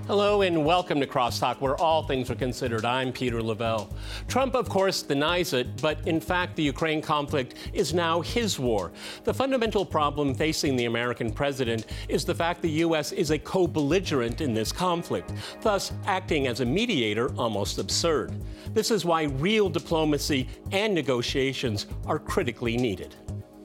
Hello and welcome to Crosstalk, where all things are considered. I'm Peter Lavelle. Trump, of course, denies it, but in fact, the Ukraine conflict is now his war. The fundamental problem facing the American president is the fact the U.S. is a co-belligerent in this conflict, thus acting as a mediator almost absurd. This is why real diplomacy and negotiations are critically needed.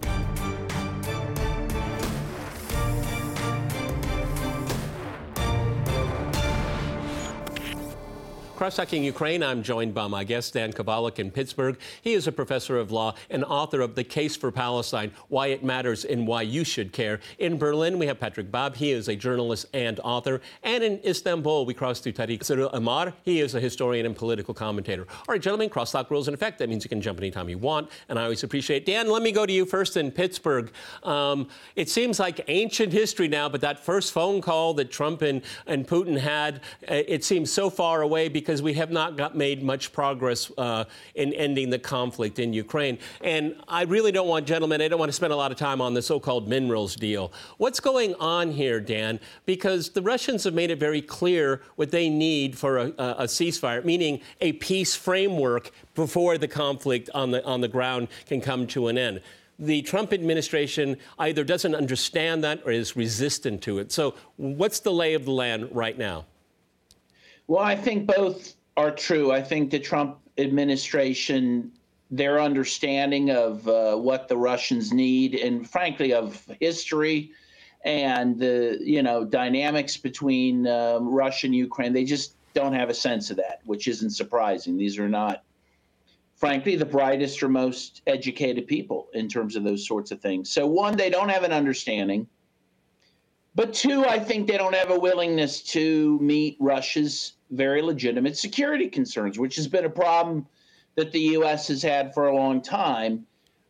Cross-talking Ukraine, I'm joined by my guest, Dan Kovalik in Pittsburgh. He is a professor of law and author of The Case for Palestine, Why It Matters and Why You Should Care. In Berlin, we have Patrick Bab. He is a journalist and author. And in Istanbul, we cross to Tariq Amar. He is a historian and political commentator. All right, gentlemen, crosstalk rules in effect. That means you can jump anytime you want, and I always appreciate it. Dan, let me go to you first in Pittsburgh. It seems like ancient history now, but that first phone call that Trump and Putin had, it seems so far away because we have not made much progress in ending the conflict in Ukraine. And I really don't want, gentlemen, I don't want to spend a lot of time on the so-called minerals deal. What's going on here, Dan? Because the Russians have made it very clear what they need for a ceasefire, meaning a peace framework before the conflict on the ground can come to an end. The Trump administration either doesn't understand that or is resistant to it. So what's the lay of the land right now? Well, I think both are true. I think the Trump administration, their understanding of what the Russians need, and frankly of history and the dynamics between Russia and Ukraine, they just don't have a sense of that, which isn't surprising. These are not, frankly, the brightest or most educated people in terms of those sorts of things. So one, they don't have an understanding. But two, I think they don't have a willingness to meet Russia's very legitimate security concerns, which has been a problem that the U.S. has had for a long time.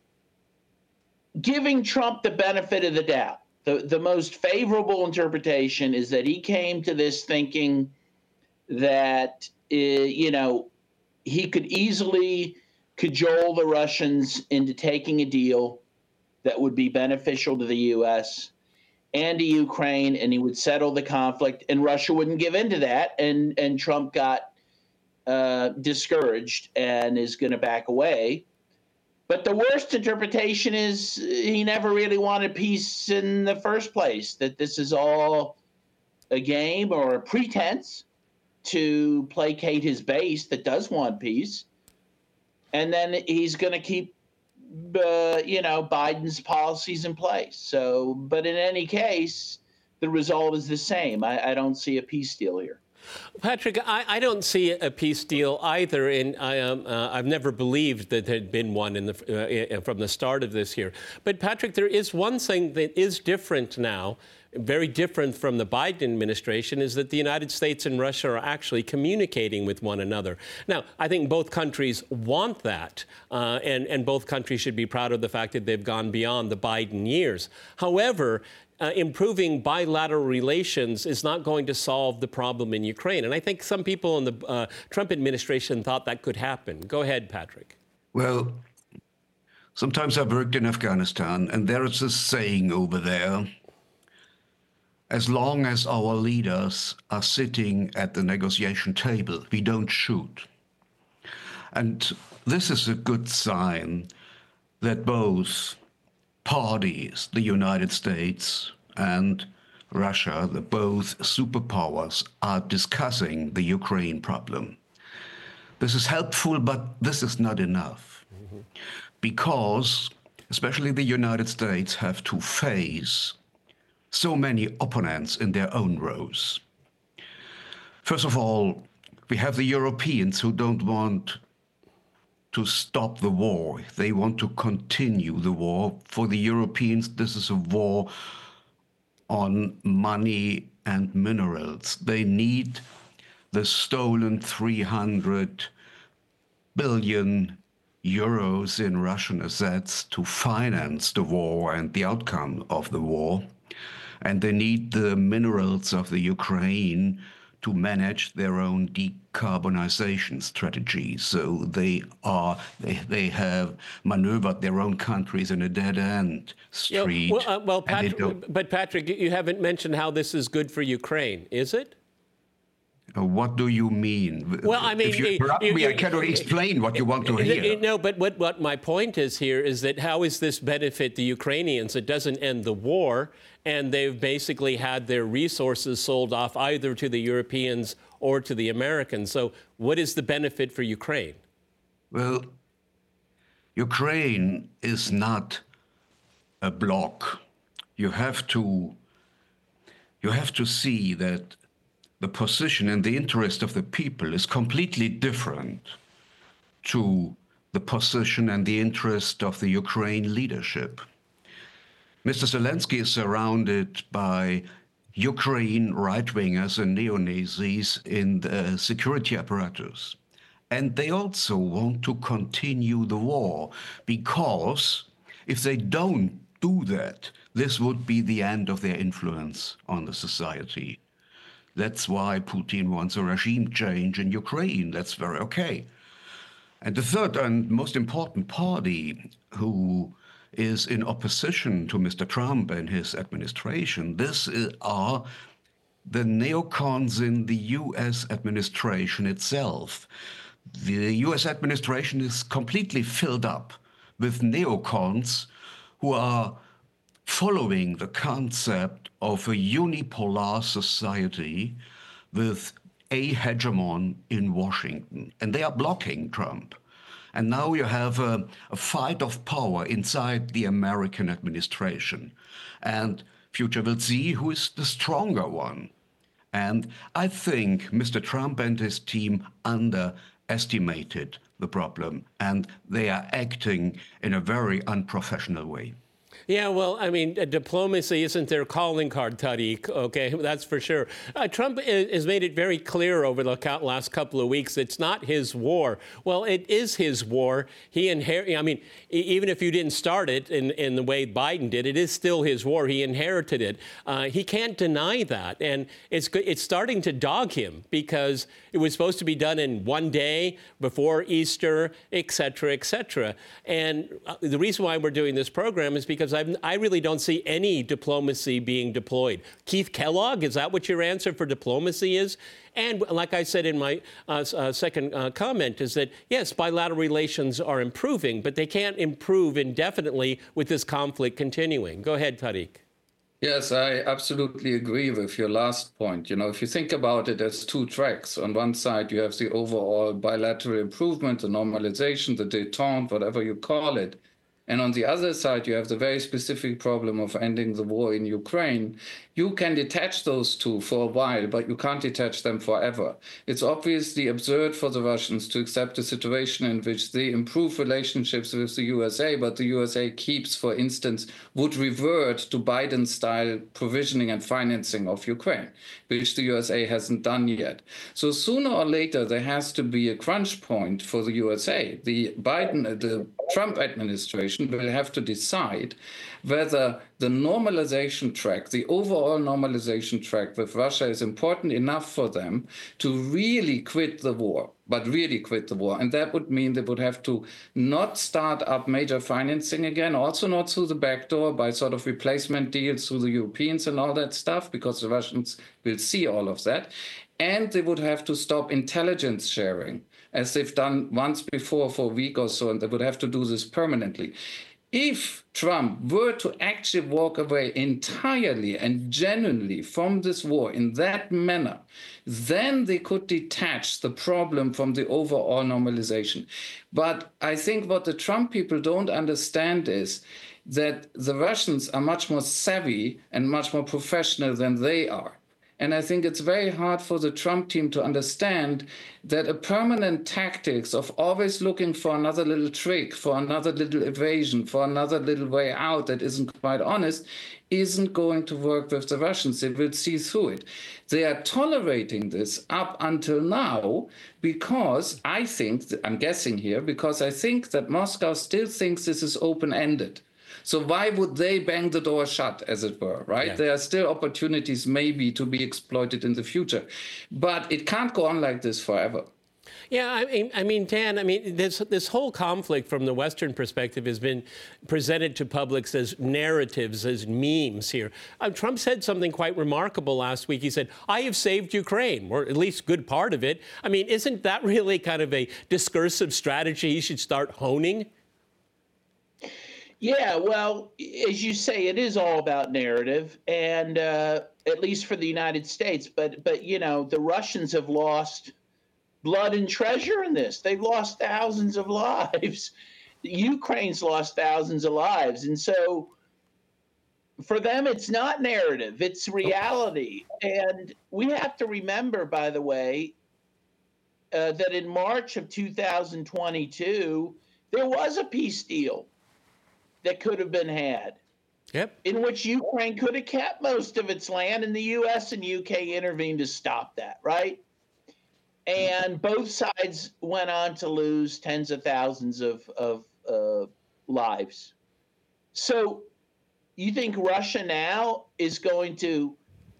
Giving Trump the benefit of the doubt, the most favorable interpretation is that he came to this thinking that, he could easily cajole the Russians into taking a deal that would be beneficial to the U.S. and to Ukraine, and he would settle the conflict, and Russia wouldn't give in to that, and Trump got discouraged and is going to back away. But the worst interpretation is he never really wanted peace in the first place, that this is all a game or a pretense to placate his base that does want peace, and then he's going to keep Biden's policies in place. So, but in any case, the result is the same. I don't see a peace deal here. Patrick, I don't see a peace deal either, and I've never believed that there had been one from the start of this here. But Patrick, there is one thing that is different now, very different from the Biden administration, is that the United States and Russia are actually communicating with one another. Now, I think both countries want that, and both countries should be proud of the fact that they've gone beyond the Biden years. However, improving bilateral relations is not going to solve the problem in Ukraine. And I think some people in the Trump administration thought that could happen. Go ahead, Patrick. Well, sometimes I've worked in Afghanistan, and there is this saying over there: as long as our leaders are sitting at the negotiation table, we don't shoot. And this is a good sign that both parties, the United States and Russia, both superpowers, are discussing the Ukraine problem. This is helpful, but this is not enough. Because especially the United States have to face so many opponents in their own rows. First of all, we have the Europeans who don't want to stop the war. They want to continue the war. For the Europeans, this is a war on money and minerals. They need the stolen 300 billion euros in Russian assets to finance the war and the outcome of the war. And they need the minerals of the Ukraine to manage their own decarbonization strategy. So they have maneuvered their own countries in a dead-end street. Patrick, you haven't mentioned how this is good for Ukraine, is it? What do you mean? Well, I mean, if you interrupt me, I cannot explain what you want to hear. No, but what my point is here is that how is this benefit the Ukrainians? It doesn't end the war, and they've basically had their resources sold off either to the Europeans or to the Americans. So what is the benefit for Ukraine? Well, Ukraine is not a bloc. You have to see that the position and the interest of the people is completely different to the position and the interest of the Ukraine leadership. Mr. Zelensky is surrounded by Ukraine right-wingers and neo-Nazis in the security apparatus. And they also want to continue the war because if they don't do that, this would be the end of their influence on the society. That's why Putin wants a regime change in Ukraine. That's very okay. And the third and most important party who is in opposition to Mr. Trump and his administration, are the neocons in the US administration itself. The US administration is completely filled up with neocons who are following the concept of a unipolar society with a hegemon in Washington. And they are blocking Trump. And now you have a fight of power inside the American administration. And future will see who is the stronger one. And I think Mr. Trump and his team underestimated the problem, and they are acting in a very unprofessional way. Yeah, well, I mean, diplomacy isn't their calling card, Tariq, okay? That's for sure. Trump has made it very clear over the last couple of weeks it's not his war. Well, it is his war. I mean, even if you didn't start it in the way Biden did, it is still his war. He inherited it. He can't deny that. And it's starting to dog him because it was supposed to be done in one day before Easter, et cetera, et cetera. And the reason why we're doing this program is because I really don't see any diplomacy being deployed. Keith Kellogg, is that what your answer for diplomacy is? And like I said in my second comment, is that, yes, bilateral relations are improving, but they can't improve indefinitely with this conflict continuing. Go ahead, Tariq. Yes, I absolutely agree with your last point. You know, if you think about it as two tracks, on one side, you have the overall bilateral improvement, the normalization, the détente, whatever you call it. And on the other side, you have the very specific problem of ending the war in Ukraine. You can detach those two for a while, but you can't detach them forever. It's obviously absurd for the Russians to accept a situation in which they improve relationships with the USA, but the USA keeps, for instance, would revert to Biden-style provisioning and financing of Ukraine, which the USA hasn't done yet. So sooner or later, there has to be a crunch point for the USA. The Trump administration will have to decide whether the normalization track, the overall normalization track with Russia is important enough for them to really quit the war, but really quit the war. And that would mean they would have to not start up major financing again, also not through the back door by sort of replacement deals through the Europeans and all that stuff, because the Russians will see all of that. And they would have to stop intelligence sharing, as they've done once before for a week or so, and they would have to do this permanently. If Trump were to actually walk away entirely and genuinely from this war in that manner, then they could detach the problem from the overall normalization. But I think what the Trump people don't understand is that the Russians are much more savvy and much more professional than they are. And I think it's very hard for the Trump team to understand that a permanent tactics of always looking for another little trick, for another little evasion, for another little way out that isn't quite honest, isn't going to work with the Russians. They will see through it. They are tolerating this up until now because I think, I'm guessing here, because I think that Moscow still thinks this is open-ended. So why would they bang the door shut, as it were, right? Yeah. There are still opportunities maybe to be exploited in the future. But it can't go on like this forever. Yeah, Dan, this whole conflict from the Western perspective has been presented to publics as narratives, as memes here. Trump said something quite remarkable last week. He said, "I have saved Ukraine," or at least good part of it. I mean, isn't that really kind of a discursive strategy he should start honing? Yeah, well, as you say, it is all about narrative, and at least for the United States. But you know, the Russians have lost blood and treasure in this. They've lost thousands of lives. Ukraine's lost thousands of lives, and so for them, it's not narrative; it's reality. And we have to remember, by the way, that in March of 2022, there was a peace deal that could have been had. Yep. In which Ukraine could have kept most of its land, and the U.S. and U.K. intervened to stop that, right? And both sides went on to lose tens of thousands of lives. So you think Russia now is going to,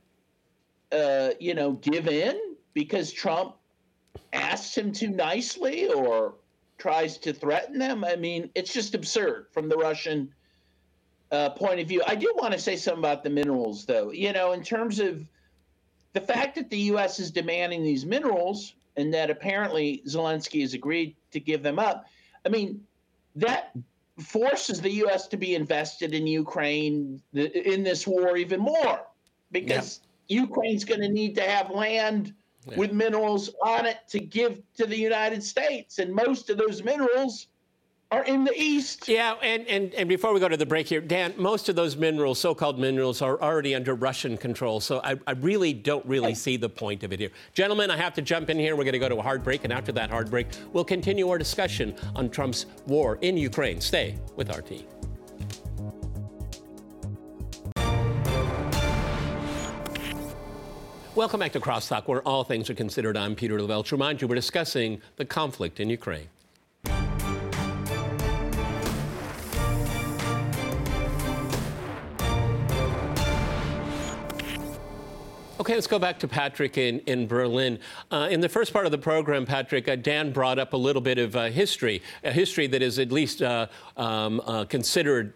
give in because Trump asks him too nicely or tries to threaten them? I mean, it's just absurd from the Russian point of view. I do want to say something about the minerals, though. You know, in terms of the fact that the U.S. is demanding these minerals and that apparently Zelensky has agreed to give them up, I mean, that forces the U.S. to be invested in Ukraine in this war even more because Ukraine's going to need to have land with minerals on it to give to the United States. And most of those minerals are in the East. Yeah, and before we go to the break here, Dan, most of those minerals, so-called minerals, are already under Russian control. So I really don't see the point of it here. Gentlemen, I have to jump in here. We're going to go to a hard break. And after that hard break, we'll continue our discussion on Trump's war in Ukraine. Stay with RT. Welcome back to Crosstalk, where all things are considered. I'm Peter Lavelle. To remind you, we're discussing the conflict in Ukraine. Okay, let's go back to Patrick in Berlin. In the first part of the program, Patrick, Dan brought up a little bit of history, a history that is at least considered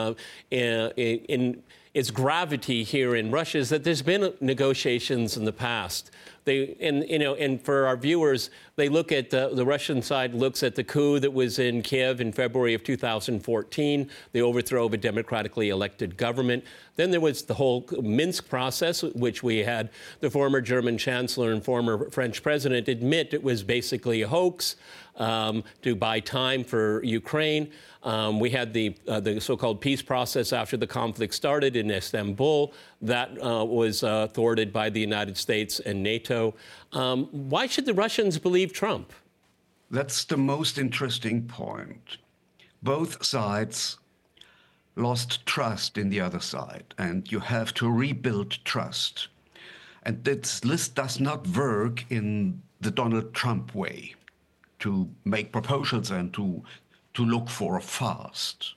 in its gravity here in Russia, is that there's been negotiations in the past. And for our viewers, they look at the Russian side looks at the coup that was in Kiev in February of 2014, the overthrow of a democratically elected government. Then there was the whole Minsk process, which we had the former German chancellor and former French president admit it was basically a hoax to buy time for Ukraine. We had the so-called peace process after the conflict started in Istanbul. That was thwarted by the United States and NATO. Why should the Russians believe Trump? That's the most interesting point. Both sides lost trust in the other side, and you have to rebuild trust. And this list does not work in the Donald Trump way, to make proposals and to look for a fast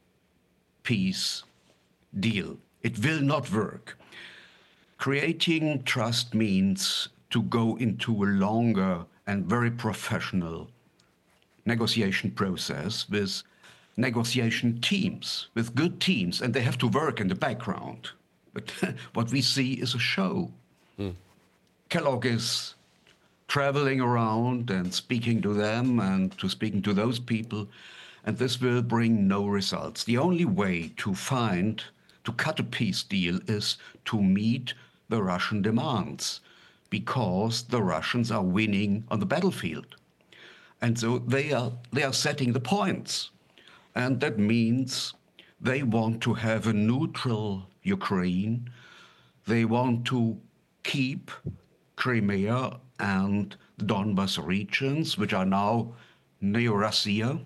peace deal. It will not work. Creating trust means to go into a longer and very professional negotiation process with negotiation teams, with good teams, and they have to work in the background. But what we see is a show. Kellogg is traveling around and speaking to them and to speaking to those people, and this will bring no results. The only way to cut a peace deal is to meet the Russian demands, because the Russians are winning on the battlefield. And so they are setting the points. And that means they want to have a neutral Ukraine. They want to keep Crimea and the Donbas regions, which are now Neo-Russia.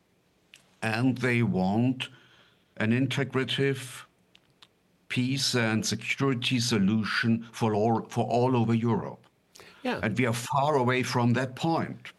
And they want an integrative peace and security solution for all over Europe. Yeah. And we are far away from that point.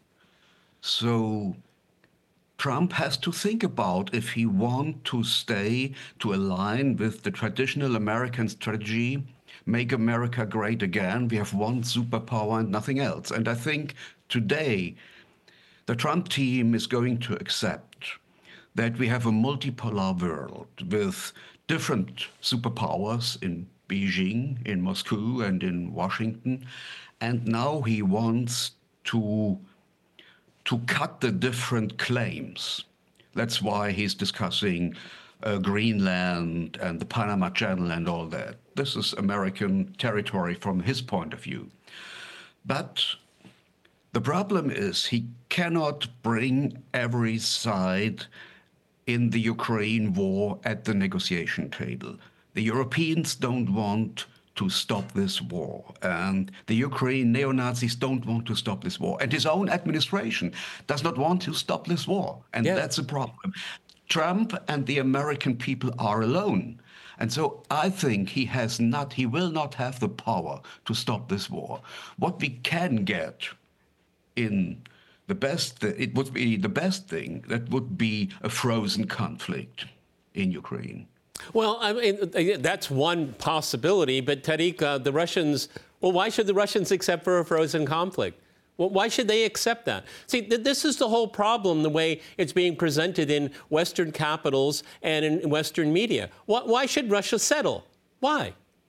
So Trump has to think about if he wants to align with the traditional American strategy, make America great again. We have one superpower and nothing else. And I think today, the Trump team is going to accept that we have a multipolar world with different superpowers in Beijing, in Moscow, and in Washington. And now he wants to cut the different claims. That's why he's discussing Greenland and the Panama Channel and all that. This is American territory from his point of view. But the problem is he cannot bring every side in the Ukraine war at the negotiation table. The Europeans don't want to stop this war, and the Ukraine neo-Nazis don't want to stop this war, and his own administration does not want to stop this war, and that's a problem. Trump and the American people are alone, and so I think he will not have the power to stop this war. What we can get in it would be the best thing, that would be a frozen conflict in Ukraine. Well, I mean, that's one possibility, but Tariq, the Russians, well, why should the Russians accept for a frozen conflict? Well, why should they accept that? See, this is the whole problem, the way it's being presented in Western capitals and in Western media. Why should Russia settle? Why?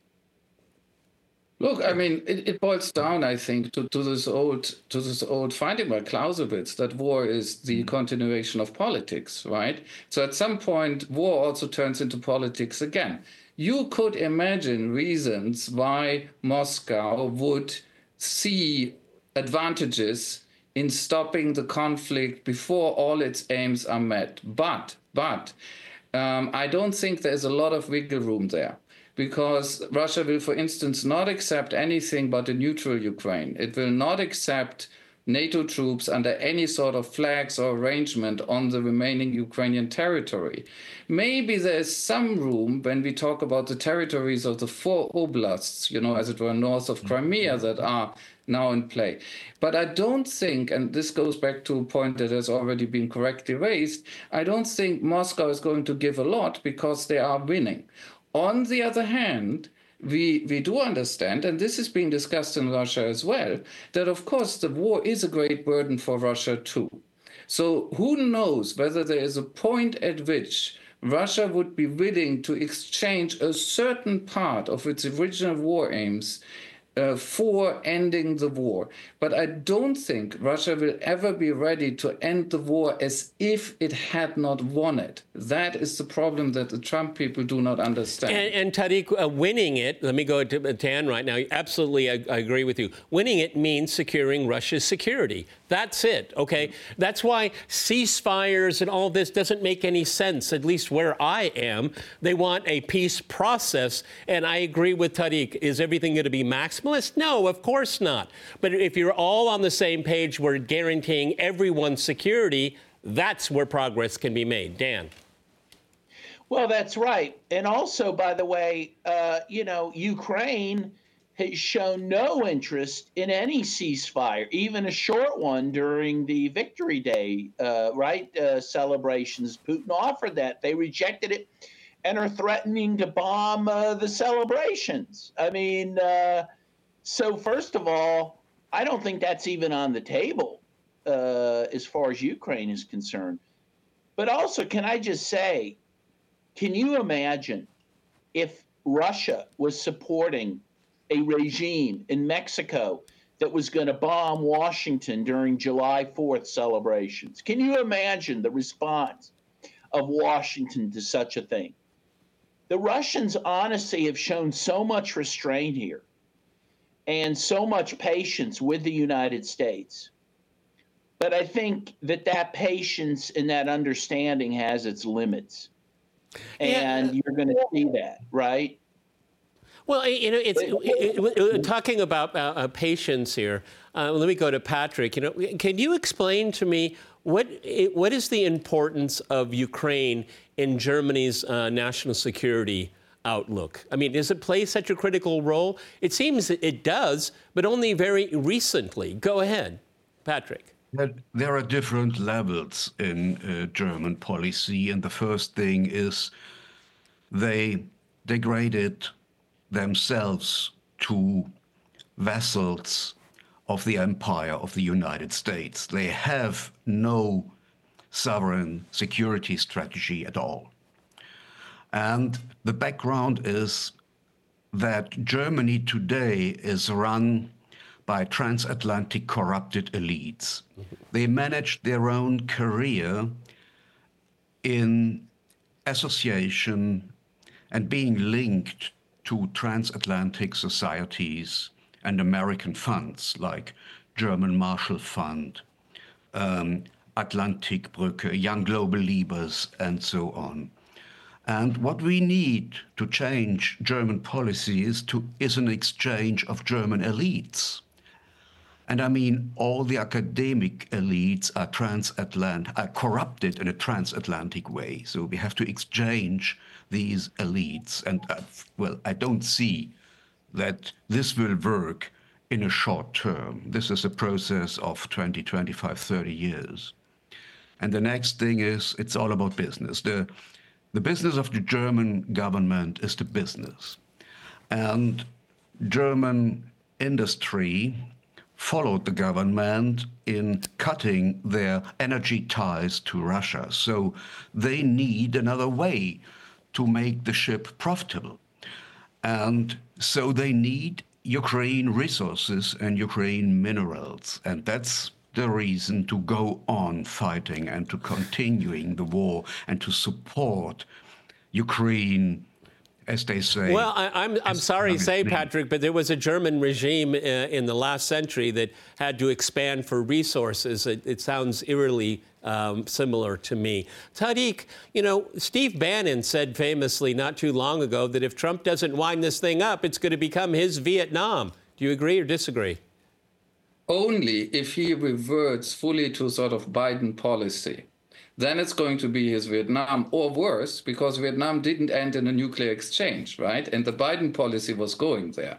Look, I mean, it boils down, I think, to this old finding by Clausewitz that war is the continuation of politics, right? So at some point, war also turns into politics again. You could imagine reasons why Moscow would see advantages in stopping the conflict before all its aims are met. But I don't think there's a lot of wiggle room there, because Russia will, for instance, not accept anything but a neutral Ukraine. It will not accept NATO troops under any sort of flags or arrangement on the remaining Ukrainian territory. Maybe there's some room when we talk about the territories of the 4 oblasts, as it were, north of Crimea, that are now in play. But I don't think, and this goes back to a point that has already been correctly raised, I don't think Moscow is going to give a lot because they are winning. On the other hand, we do understand, and this is being discussed in Russia as well, that of course the war is a great burden for Russia too. So who knows whether there is a point at which Russia would be willing to exchange a certain part of its original war aims for ending the war. But I don't think Russia will ever be ready to end the war as if it had not won it. That is the problem that the Trump people do not understand. And Tariq, winning it, let me go to Dan right now. Absolutely, I agree with you. Winning it means securing Russia's security. That's it, okay? That's why ceasefires and all this doesn't make any sense, at least where I am. They want a peace process, and I agree with Tariq. Is everything going to be maximalist? No, of course not. But if you're all on the same page, we're guaranteeing everyone's security, that's where progress can be made. Dan. Well, that's right. And also, by the way, Ukraine has shown no interest in any ceasefire, even a short one during the Victory Day, celebrations. Putin offered that. They rejected it and are threatening to bomb the celebrations. I mean, so first of all, I don't think that's even on the table as far as Ukraine is concerned. But also, can I just say, can you imagine if Russia was supporting a regime in Mexico that was going to bomb Washington during July 4th celebrations? Can you imagine the response of Washington to such a thing? The Russians honestly have shown so much restraint here and so much patience with the United States. But I think that patience and that understanding has its limits. And you're going to see that, right? Well, talking about patience here, let me go to Patrick. Can you explain to me what is the importance of Ukraine in Germany's national security outlook? I mean, does it play such a critical role? It seems that it does, but only very recently. Go ahead, Patrick. There are different levels in German policy, and the first thing is they degraded themselves to vassals of the empire of the United States. They have no sovereign security strategy at all. And the background is that Germany today is run by transatlantic corrupted elites. They manage their own career in association and being linked to transatlantic societies and American funds like German Marshall Fund, Atlantikbrücke, Young Global Leaders, and so on. And what we need to change German policy is an exchange of German elites. And I mean, all the academic elites are corrupted in a transatlantic way. So we have to exchange these elites. And well, I don't see that this will work in a short term. This is a process of 20, 25, 30 years. And the next thing is, it's all about business. The business of the German government is the business. And German industry followed the government in cutting their energy ties to Russia. So they need another way to make the ship profitable. And so they need Ukraine resources and Ukraine minerals. And that's the reason to go on fighting and to continuing the war and to support Ukraine, as they say. Well, I'm sorry to say, Patrick, but there was a German regime in the last century that had to expand for resources. It sounds eerily similar to me. Tariq, you know, Steve Bannon said famously not too long ago that if Trump doesn't wind this thing up, it's going to become his Vietnam. Do you agree or disagree? Only if he reverts fully to sort of Biden policy. Then it's going to be his Vietnam, or worse, because Vietnam didn't end in a nuclear exchange, right? And the Biden policy was going there.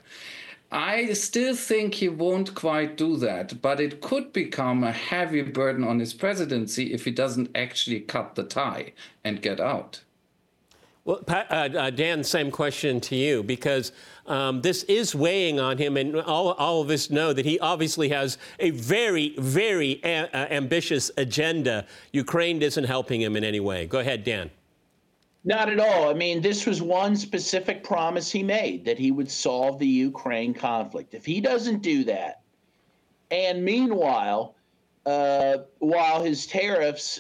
I still think he won't quite do that, but it could become a heavy burden on his presidency if he doesn't actually cut the tie and get out. Well, Dan, same question to you, because this is weighing on him, and all of us know that he obviously has a very, very ambitious agenda. Ukraine isn't helping him in any way. Go ahead, Dan. Not at all. I mean, this was one specific promise he made, that he would solve the Ukraine conflict. If he doesn't do that, and meanwhile, while his tariffs,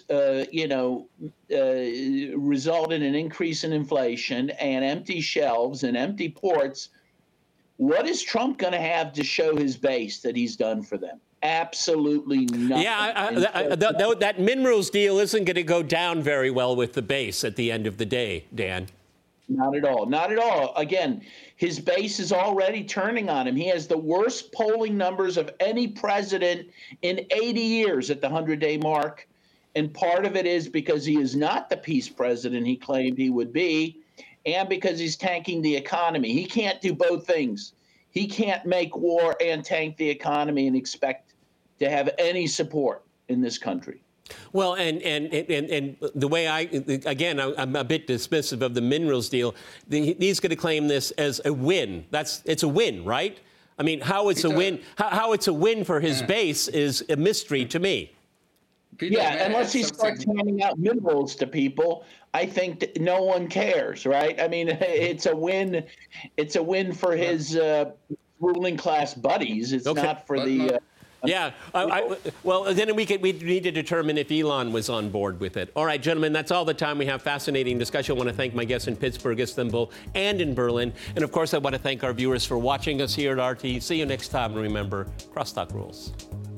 result in an increase in inflation and empty shelves and empty ports, what is Trump going to have to show his base that he's done for them? Absolutely nothing. Yeah, that minerals deal isn't going to go down very well with the base at the end of the day, Dan. Not at all. Not at all. Again, his base is already turning on him. He has the worst polling numbers of any president in 80 years at the 100-day mark. And part of it is because he is not the peace president he claimed he would be, and because he's tanking the economy. He can't do both things. He can't make war and tank the economy and expect to have any support in this country. Well, and the way I'm a bit dismissive of the minerals deal. He's going to claim this as a win. It's a win, right? I mean, how it's a win? How it's a win for his base is a mystery to me. Peter, unless he starts handing out minerals to people, I think that no one cares, right? I mean, it's a win. It's a win for his ruling class buddies. It's not for the. Yeah. Well, then we need to determine if Elon was on board with it. All right, gentlemen, that's all the time we have. Fascinating discussion. I want to thank my guests in Pittsburgh, Istanbul, and in Berlin. And of course, I want to thank our viewers for watching us here at RT. See you next time. And remember, crosstalk rules.